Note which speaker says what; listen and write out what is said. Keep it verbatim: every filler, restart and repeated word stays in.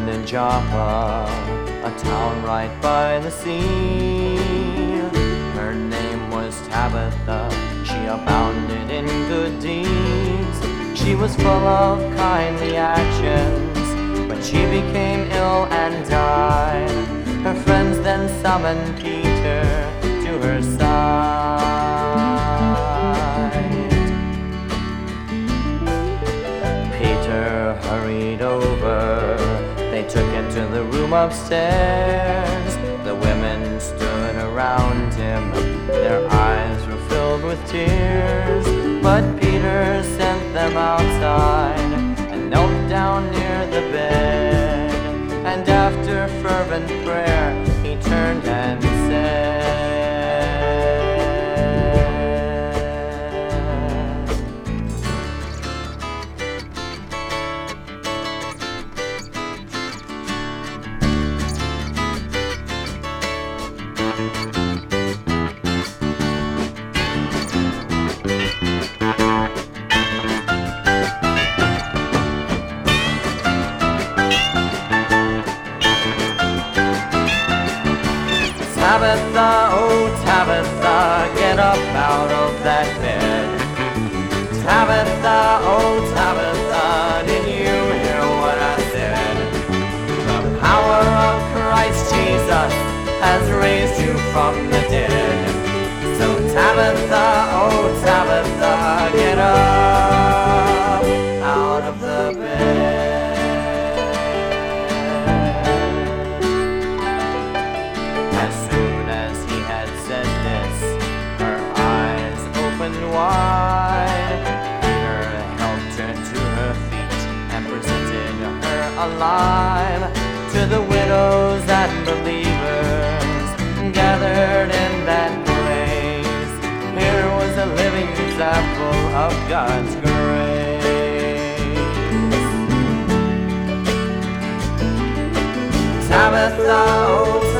Speaker 1: woman in Joppa, a town right by the sea. Her name was Tabitha, she abounded in good deeds. She was full of kindly actions, but she became ill and died. Her friends then summoned Peter to her side. Peter hurried over, they took him to the room upstairs. The women stood around him, their eyes were filled with tears. But Peter sent them outside and knelt down near the bed. And after fervent prayer, he turned and said, Tabitha, oh Tabitha, get up out of that bed. Tabitha, oh Tabitha, did you hear what I said? The power of Christ Jesus has raised you from the dead. So Tabitha, oh Tabitha, get up out of the bed. Wide. Peter helped her to her feet and presented her alive to the widows and believers gathered in that place. Here was a living example of God's grace. Tabitha, oh